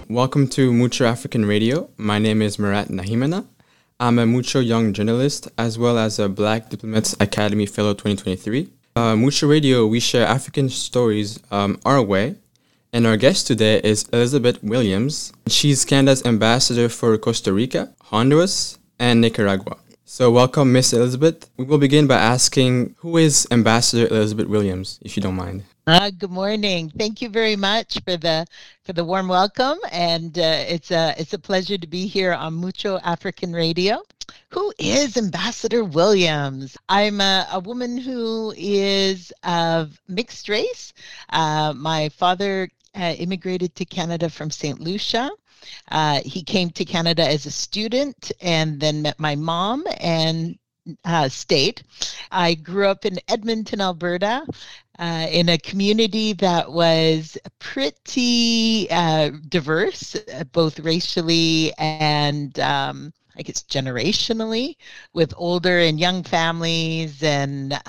Welcome to Mucho African Radio. My name is Murat Nahimana. I'm a Mucho Young journalist as well as a Black Diplomats Academy Fellow 2023. Mucho Radio, we share African stories our way. And our guest today is Elizabeth Williams. She's Canada's ambassador for Costa Rica, Honduras, and Nicaragua. So welcome, Miss Elizabeth. We will begin by asking, who is Ambassador Elizabeth Williams, if you don't mind? Good morning. Thank you very much for the warm welcome, and it's a pleasure to be here on Mucho African Radio. Who is Ambassador Williams? I'm a woman who is of mixed race. My father immigrated to Canada from St. Lucia. He came to Canada as a student and then met my mom and stayed. I grew up in Edmonton, Alberta, in a community that was pretty diverse, both racially and I guess generationally, with older and young families and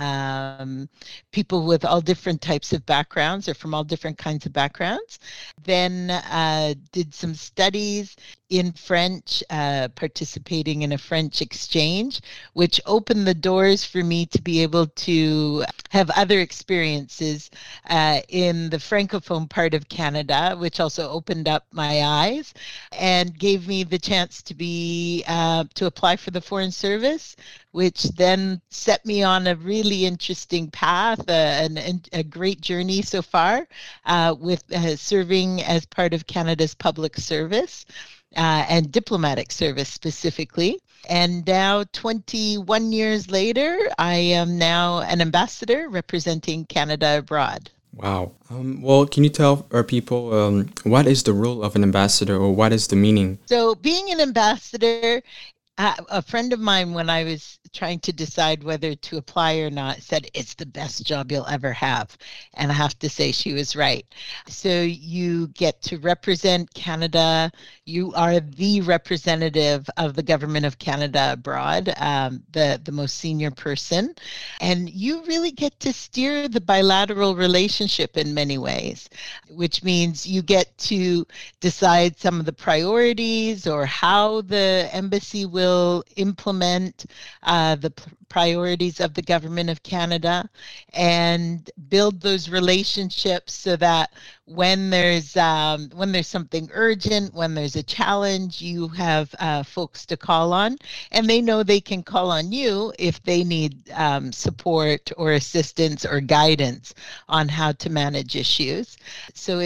people with all different types of backgrounds or from all different kinds of backgrounds. Then did some studies in French, participating in a French exchange, which opened the doors for me to be able to have other experiences in the Francophone part of Canada, which also opened up my eyes and gave me the chance to be to apply for the Foreign Service, which then set me on a really interesting path, and a great journey so far with serving as part of Canada's public service. And diplomatic service specifically. And now 21 years later, I am now an ambassador representing Canada abroad. Wow. Well, can you tell our people what is the role of an ambassador, or what is the meaning? So being an ambassador, a friend of mine, when I was trying to decide whether to apply or not, said it's the best job you'll ever have. And I have to say she was right. So you get to represent Canada. You are the representative of the government of Canada abroad, the most senior person. And you really get to steer the bilateral relationship in many ways, which means you get to decide some of the priorities or how the embassy will implement the priorities of the government of Canada, and build those relationships so that when there's something urgent, when there's a challenge, you have folks to call on, and they know they can call on you if they need support or assistance or guidance on how to manage issues. So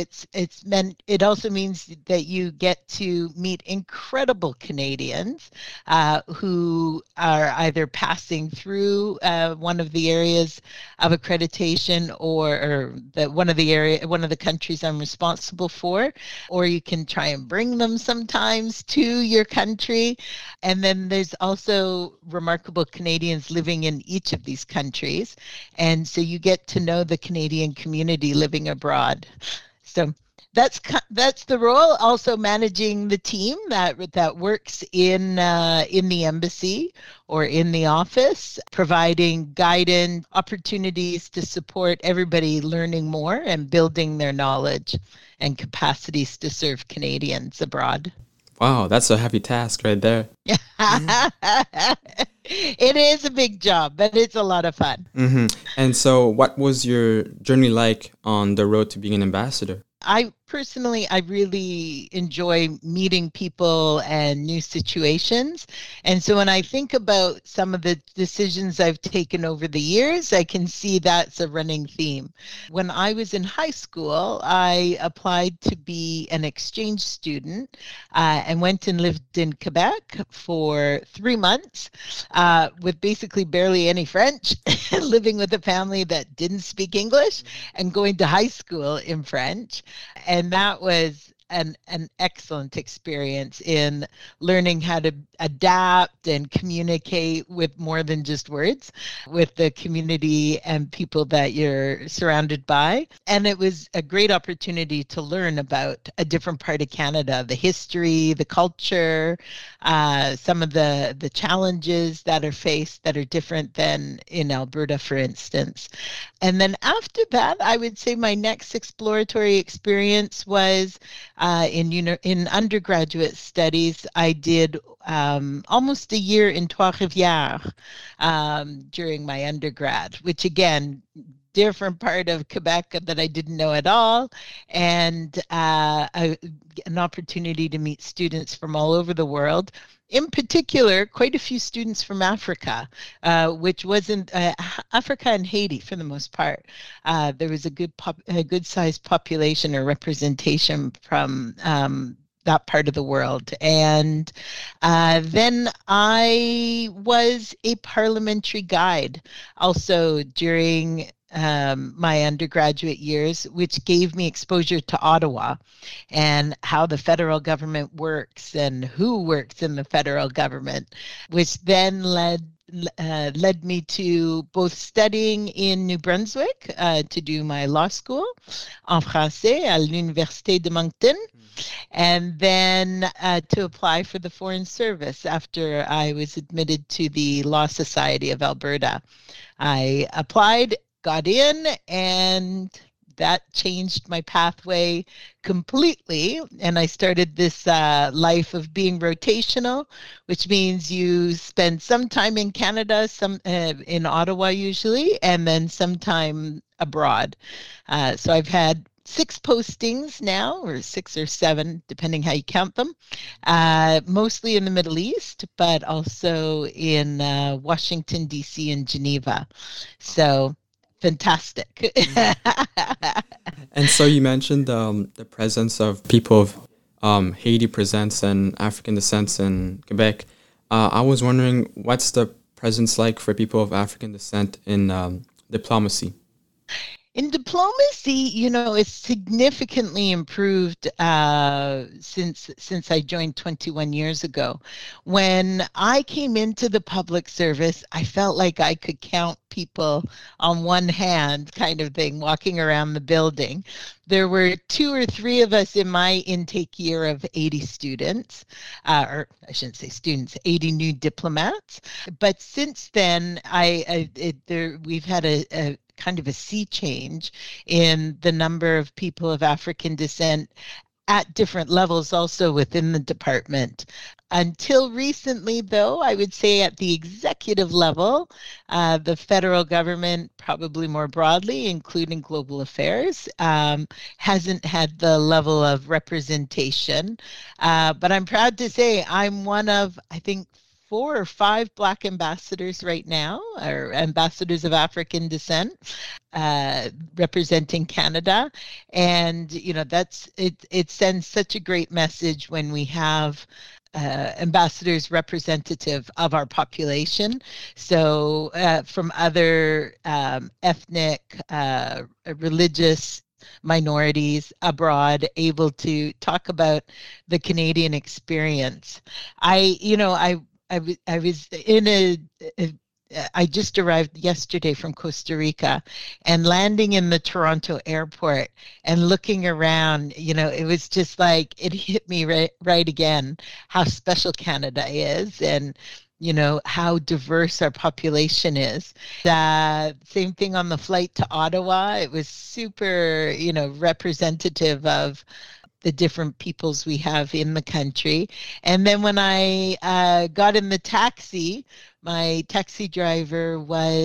it also means that you get to meet incredible Canadians who are either passing through one of the areas of accreditation or one of the countries I'm responsible for, or you can try and bring them sometimes to your country. And then there's also remarkable Canadians living in each of these countries. And so you get to know the Canadian community living abroad. So that's the role. Also managing the team that works in the embassy or in the office, providing guidance, opportunities to support everybody learning more and building their knowledge and capacities to serve Canadians abroad. Wow, that's a heavy task right there. It is a big job, but it's a lot of fun. Mm-hmm. And so what was your journey like on the road to being an ambassador? I really enjoy meeting people and new situations. And so when I think about some of the decisions I've taken over the years, I can see that's a running theme. When I was in high school, I applied to be an exchange student and went and lived in Quebec for 3 months with basically barely any French, living with a family that didn't speak English and going to high school in French. And that was an excellent experience in learning how to adapt and communicate with more than just words with the community and people that you're surrounded by. And it was a great opportunity to learn about a different part of Canada, the history, the culture, some of the challenges that are faced that are different than in Alberta, for instance. And then after that, I would say my next exploratory experience was in undergraduate studies, I did almost a year in Trois-Rivières during my undergrad, which again, different part of Quebec that I didn't know at all, and an opportunity to meet students from all over the world. In particular, quite a few students from Africa, which wasn't Africa and Haiti for the most part. There was a good sized population or representation from that part of the world. And then I was a parliamentary guide also during my undergraduate years, which gave me exposure to Ottawa and how the federal government works and who works in the federal government, which then led me to both studying in New Brunswick to do my law school en français à l'Université de Moncton, and then to apply for the Foreign Service after I was admitted to the Law Society of Alberta. I applied, got in, and that changed my pathway completely. And I started this life of being rotational, which means you spend some time in Canada, some in Ottawa usually, and then some time abroad. So I've had 6 postings now, or 6 or 7, depending how you count them, mostly in the Middle East, but also in Washington, D.C. and Geneva. So fantastic. And so you mentioned the presence of people of Haiti presence and African descent in Quebec. I was wondering, what's the presence like for people of African descent in diplomacy? In diplomacy, it's significantly improved since I joined 21 years ago. When I came into the public service, I felt like I could count people on one hand, kind of thing, walking around the building. There were 2 or 3 of us in my intake year of 80 students, or I shouldn't say students, 80 new diplomats. But since then, we've had a kind of a sea change in the number of people of African descent at different levels also within the department. Until recently, though, I would say at the executive level, the federal government, probably more broadly, including global affairs, hasn't had the level of representation. But I'm proud to say I'm one of, I think, 4 or 5 Black ambassadors right now, or ambassadors of African descent, representing Canada. And, it sends such a great message when we have ambassadors representative of our population. So from other ethnic, religious minorities abroad, able to talk about the Canadian experience. I just arrived yesterday from Costa Rica, and landing in the Toronto airport and looking around, it was just like, it hit me right again, how special Canada is, and how diverse our population is. Same thing on the flight to Ottawa. It was super, representative of the different peoples we have in the country. And then when I got in the taxi, my taxi driver was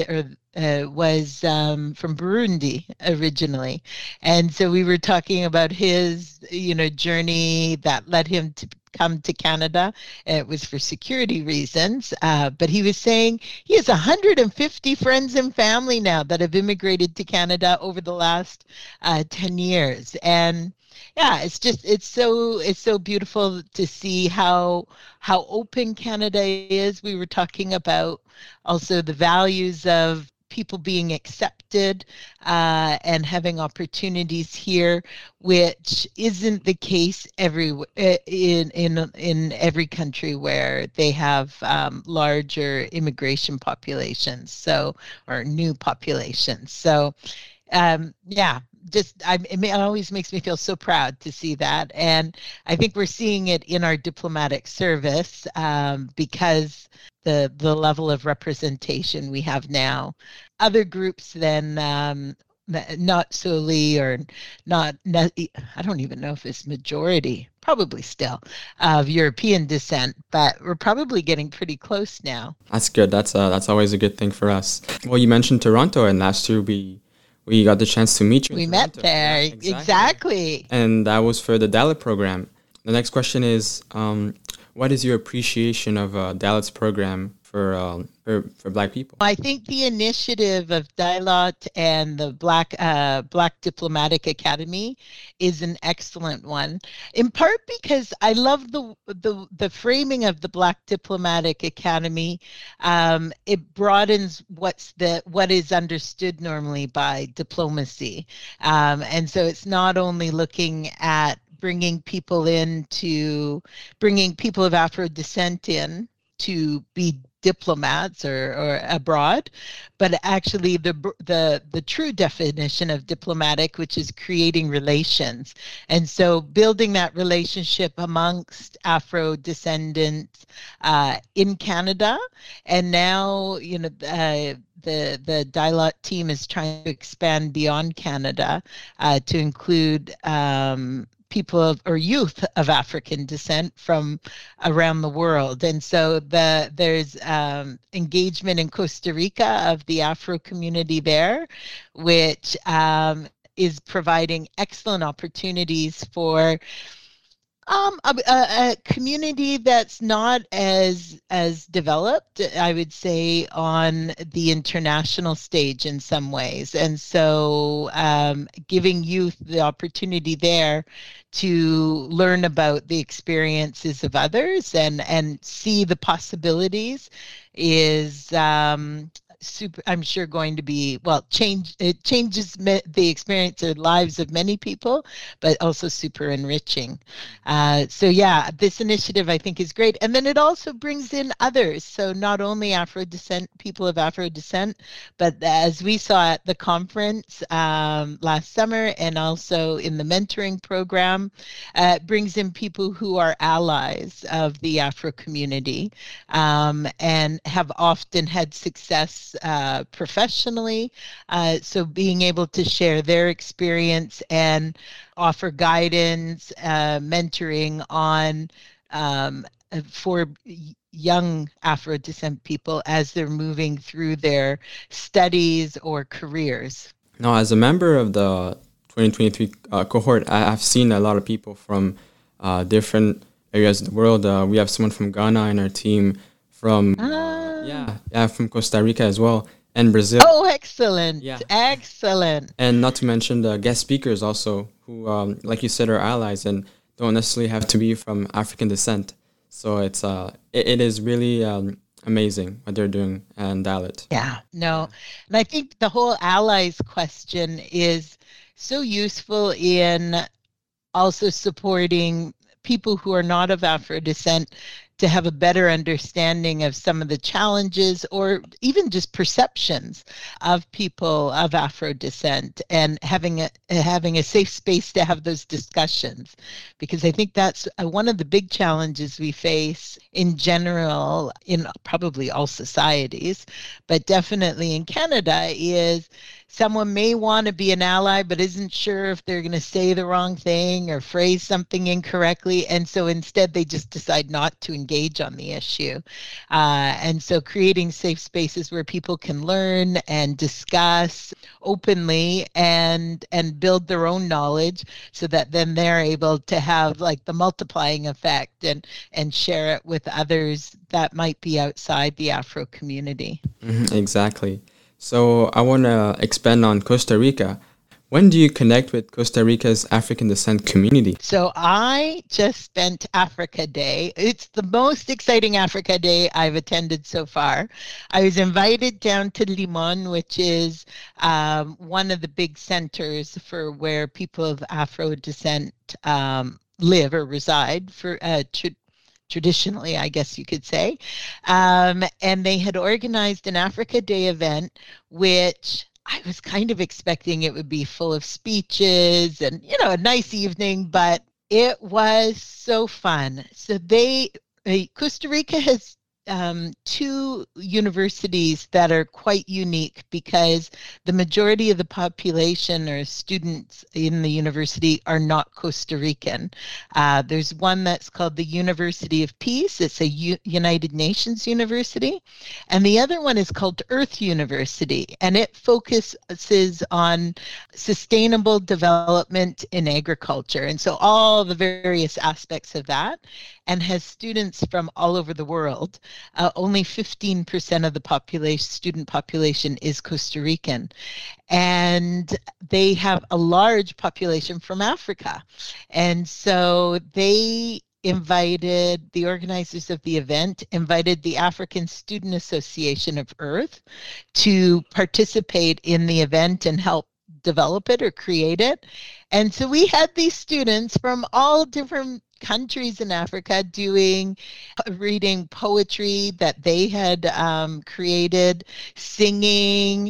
from Burundi originally. And so we were talking about his, journey that led him to come to Canada. It was for security reasons, but he was saying he has 150 friends and family now that have immigrated to Canada over the last 10 years. And yeah, it's so beautiful to see how open Canada is. We were talking about also the values of people being accepted and having opportunities here, which isn't the case in every country where they have larger immigration populations, or new populations. So it always makes me feel so proud to see that. And I think we're seeing it in our diplomatic service because the level of representation we have now. Other groups then not solely or I don't even know if it's majority, probably still, of European descent, but we're probably getting pretty close now. That's good. That's always a good thing for us. Well, you mentioned Toronto, and last year we got the chance to meet you. We in met Toronto. there. Yeah, Exactly. And that was for the Dalit program. The next question is, what is your appreciation of Dalit's program for Black people? I think the initiative of Dalit and the Black Diplomatic Academy is an excellent one. In part because I love the framing of the Black Diplomatic Academy. It broadens what is understood normally by diplomacy, and so it's not only looking at bringing people of Afro descent in to be diplomats or abroad, but actually the true definition of diplomatic, which is creating relations. And so building that relationship amongst Afro descendants in Canada, and now the Dalit team is trying to expand beyond Canada to include people or youth of African descent from around the world. And so there's engagement in Costa Rica of the Afro community there, which is providing excellent opportunities for a community that's not as developed, I would say, on the international stage in some ways. And so giving youth the opportunity there to learn about the experiences of others and see the possibilities is I'm sure going to be, it changes the experience or lives of many people, but also super enriching. So yeah, this initiative I think is great. And then it also brings in others. So not only people of Afro descent, but as we saw at the conference last summer and also in the mentoring program, it brings in people who are allies of the Afro community and have often had success professionally. So being able to share their experience and offer guidance, mentoring on for young Afro descent people as they're moving through their studies or careers. Now, as a member of the 2023 cohort, I've seen a lot of people from different areas of the world. We have someone from Ghana in our team, from from Costa Rica as well, and Brazil. Oh, excellent. Yeah. Excellent. And not to mention the guest speakers also, who, like you said, are allies and don't necessarily have to be from African descent. So it is really amazing what they're doing in Dalit. Yeah, no. And I think the whole allies question is so useful in also supporting people who are not of Afro descent to have a better understanding of some of the challenges or even just perceptions of people of Afro descent, and having a safe space to have those discussions. Because I think that's one of the big challenges we face in general in probably all societies, but definitely in Canada, is someone may want to be an ally but isn't sure if they're going to say the wrong thing or phrase something incorrectly, and so instead they just decide not to engage on the issue. And so creating safe spaces where people can learn and discuss openly and build their own knowledge, so that then they're able to have like the multiplying effect and share it with others that might be outside the Afro community. Mm-hmm, exactly. So I want to expand on Costa Rica. When do you connect with Costa Rica's African descent community? So I just spent Africa Day. It's the most exciting Africa Day I've attended so far. I was invited down to Limon, which is one of the big centers for where people of Afro descent live or reside for traditionally, I guess you could say. And they had organized an Africa Day event, which I was kind of expecting it would be full of speeches and, a nice evening, but it was so fun. So Costa Rica has two universities that are quite unique because the majority of the population or students in the university are not Costa Rican. There's one that's called the University of Peace. It's a United Nations university. And the other one is called Earth University. And it focuses on sustainable development in agriculture. And so all the various aspects of that, and has students from all over the world. Only 15% of the student population is Costa Rican. And they have a large population from Africa. And so the organizers of the event invited the African Student Association of Earth to participate in the event and help develop it or create it. And so we had these students from all different countries in Africa reading poetry that they had created, singing,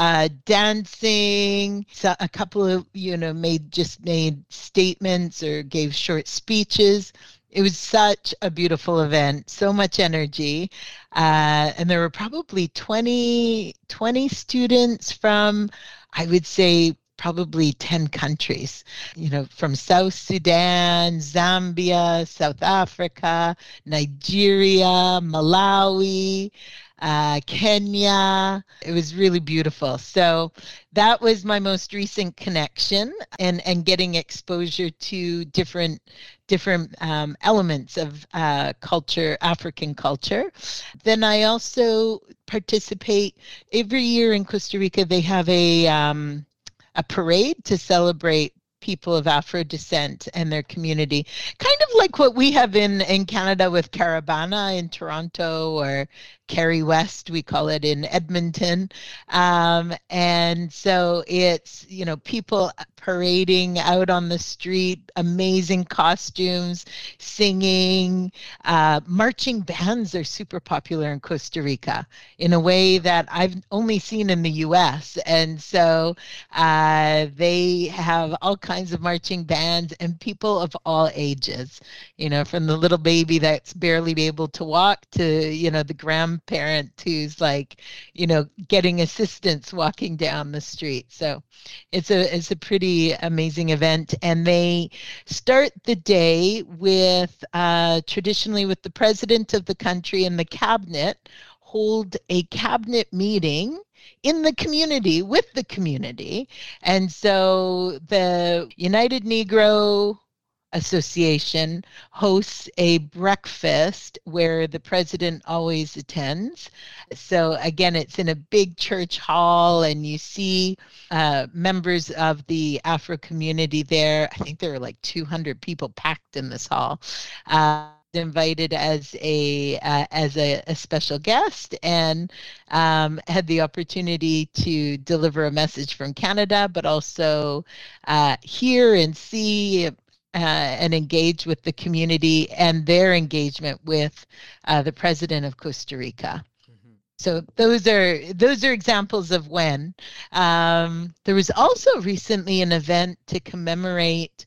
dancing. So a couple of made statements or gave short speeches. It was such a beautiful event, so much energy. And there were probably 20 students from, I would say, probably 10 countries, from South Sudan, Zambia, South Africa, Nigeria, Malawi, Kenya. It was really beautiful. So that was my most recent connection and getting exposure to different elements of culture, African culture. Then I also participate every year in Costa Rica. They have a parade to celebrate people of Afro descent and their community, kind of like what we have in Canada with Caravana in Toronto, or Carry West, we call it in Edmonton. And so it's, people parading out on the street, amazing costumes, singing. Marching bands are super popular in Costa Rica in a way that I've only seen in the US. And so they have all kinds of marching bands and people of all ages, from the little baby that's barely able to walk to, the grandparent who's like, getting assistance walking down the street. So it's a pretty amazing event. And they start the day with traditionally with the president of the country and the cabinet hold a cabinet meeting in the community with the community. And so the United Negro Association hosts a breakfast where the president always attends. So again, it's in a big church hall, and you see members of the Afro community there. I think there were like 200 people packed in this hall. Invited as a special guest, and had the opportunity to deliver a message from Canada, but also hear and see and engage with the community and their engagement with the president of Costa Rica. So those are examples of when. There was also recently an event to commemorate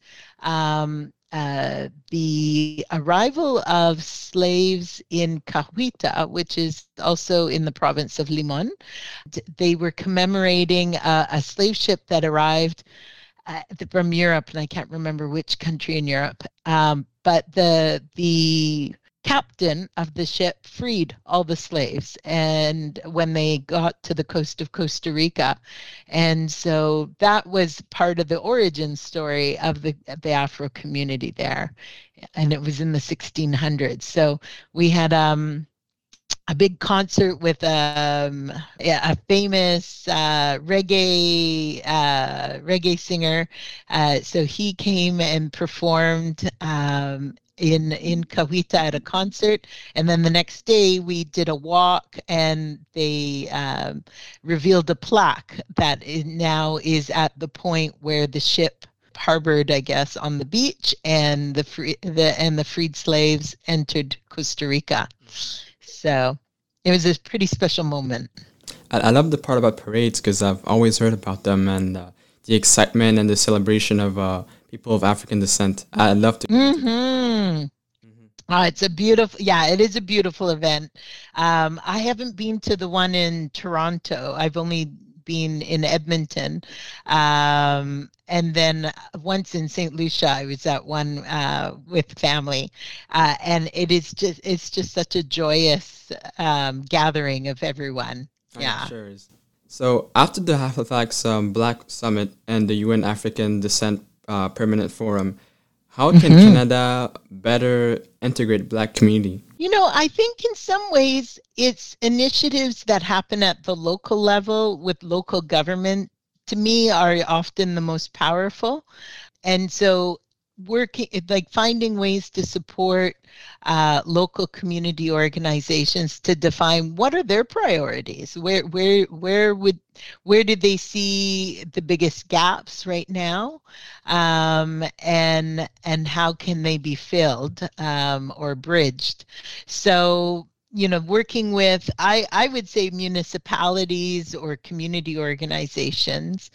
the arrival of slaves in Cahuita, which is also in the province of Limon. They were commemorating a slave ship that arrived from Europe, and I can't remember which country in Europe, but the captain of the ship freed all the slaves, and when they got to the coast of Costa Rica. And so that was part of the origin story of the Afro community there, and it was in the 1600s. So we had a big concert with a famous reggae singer. So he came and performed in Cahuita at a concert, and then the next day we did a walk, and they revealed a plaque that now is at the point where the ship harbored, I guess, on the beach, and the freed slaves entered Costa Rica. So it was a pretty special moment. I love the part about parades because I've always heard about them, and the excitement and the celebration of people of African descent. I'd love to. It's a beautiful, yeah, it is a beautiful event. I haven't been to the one in Toronto. I've only been in Edmonton. And then once in St. Lucia, I was at one with family. And it's just such a joyous gathering of everyone. It Yeah. sure is. So after the Halifax Black Summit and the UN African Descent Permanent Forum, how can Canada better integrate Black community? I think in some ways it's initiatives that happen at the local level with local government, to me, are often the most powerful. And so working, like finding ways to support local community organizations to define what are their priorities, where do they see the biggest gaps right now, and how can they be filled, or bridged. So working with, I would say, municipalities or community organizations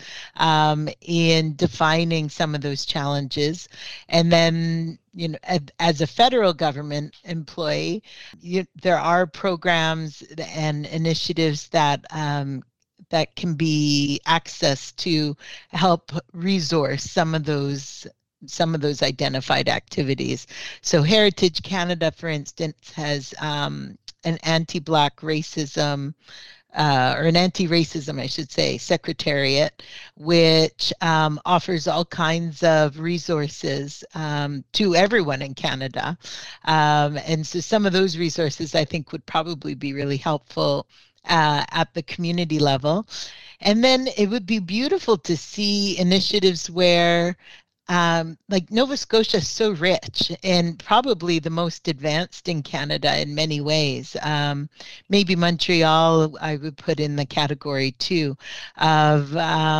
in defining some of those challenges. And then, as a federal government employee, there are programs and initiatives that can be accessed to help resource some of those identified activities. So Heritage Canada, for instance, has an anti-Black racism, or an anti-racism, I should say, secretariat, which offers all kinds of resources to everyone in Canada. And so some of those resources, I think, would probably be really helpful at the community level. And then it would be beautiful to see initiatives where like Nova Scotia is so rich and probably the most advanced in Canada in many ways. Maybe Montreal I would put in the category too, of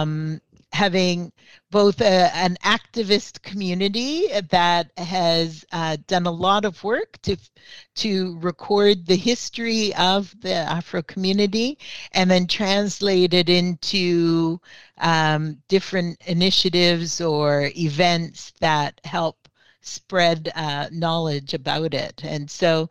having both an activist community that has done a lot of work to record the history of the Afro community and then translate it into different initiatives or events that help spread knowledge about it. And so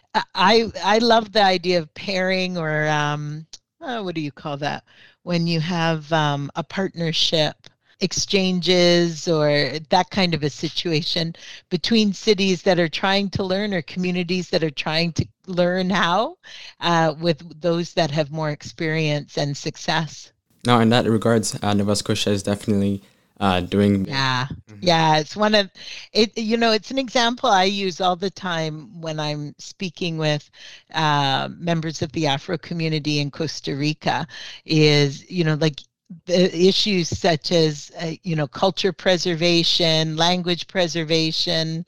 I love the idea of pairing, or what do you call that? When you have a partnership, exchanges, or that kind of a situation between cities that are trying to learn or communities that are trying to learn how, with those that have more experience and success. Now, in that regards, Nova Scotia is definitely doing. Yeah. Yeah, it's one of it. It's an example I use all the time when I'm speaking with members of the Afro community in Costa Rica. Is like the issues such as culture preservation, language preservation,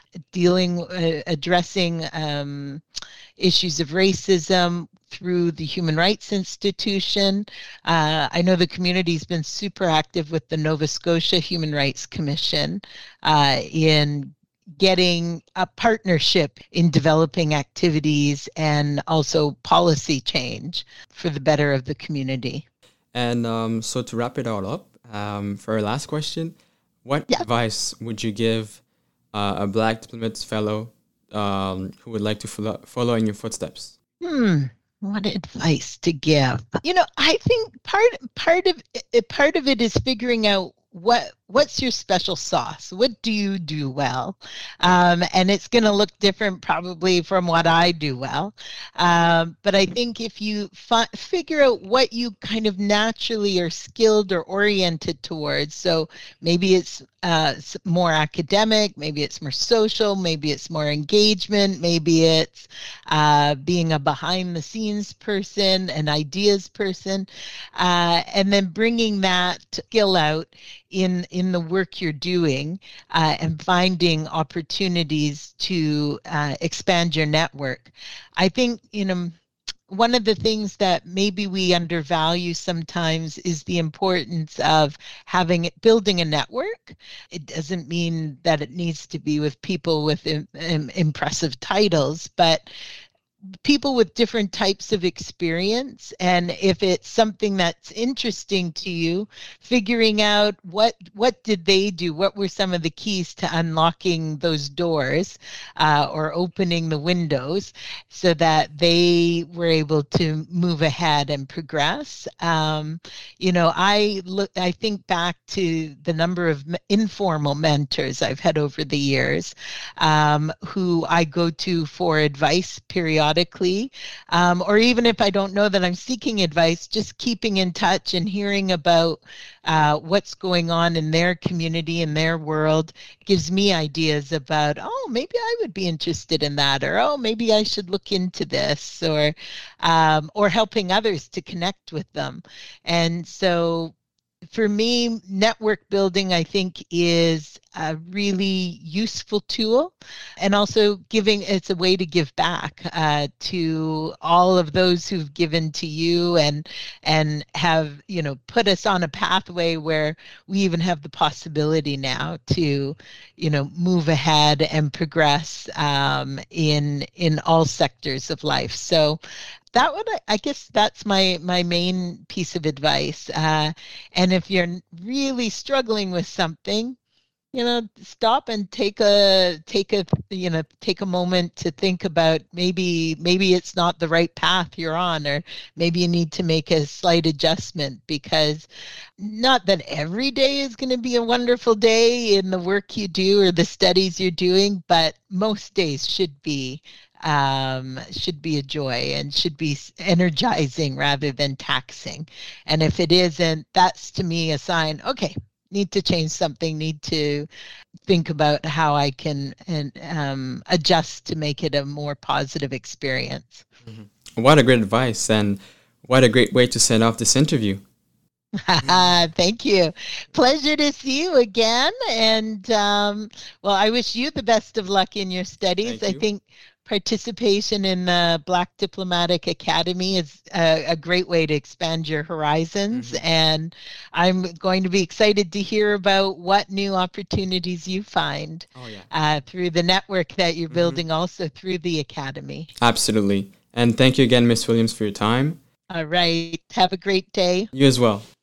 addressing issues of racism through the Human Rights Institution. I know the community's been super active with the Nova Scotia Human Rights Commission in getting a partnership in developing activities and also policy change for the better of the community. And so to wrap it all up, for our last question, what advice would you give a Black Diplomats Fellow who would like to follow in your footsteps? What advice to give? I think part of it is figuring out what's your special sauce. What do you do well? And it's going to look different probably from what I do well. But I think if you figure out what you kind of naturally are skilled or oriented towards, so maybe it's more academic, maybe it's more social, maybe it's more engagement, maybe it's being a behind the scenes person, an ideas person, and then bringing that skill out in the work you're doing, and finding opportunities to expand your network. I think, one of the things that maybe we undervalue sometimes is the importance of building a network. It doesn't mean that it needs to be with people with impressive titles, but people with different types of experience, and if it's something that's interesting to you, figuring out what did they do, what were some of the keys to unlocking those doors or opening the windows so that they were able to move ahead and progress. I think back to the number of informal mentors I've had over the years, who I go to for advice periodically, or even if I don't know that I'm seeking advice, just keeping in touch and hearing about what's going on in their community, in their world, gives me ideas about, oh, maybe I would be interested in that, or oh, maybe I should look into this, or helping others to connect with them. And so for me, network building, I think, is a really useful tool, and also it's a way to give back to all of those who've given to you and have, put us on a pathway where we even have the possibility now to, move ahead and progress in all sectors of life. So I guess that's my main piece of advice. And if you're really struggling with something, stop and take a moment to think about maybe it's not the right path you're on, or maybe you need to make a slight adjustment, because not that every day is going to be a wonderful day in the work you do or the studies you're doing, but most days should be a joy and should be energizing rather than taxing. And if it isn't, that's to me a sign, okay, need to change something, need to think about how I can adjust to make it a more positive experience. Mm-hmm. What a great advice, and what a great way to send off this interview. Thank you. Pleasure to see you again. And I wish you the best of luck in your studies. I think participation in the Black Diplomatic Academy is a great way to expand your horizons. Mm-hmm. And I'm going to be excited to hear about what new opportunities you find through the network that you're building, also through the Academy. Absolutely. And thank you again, Ms. Williams, for your time. All right. Have a great day. You as well.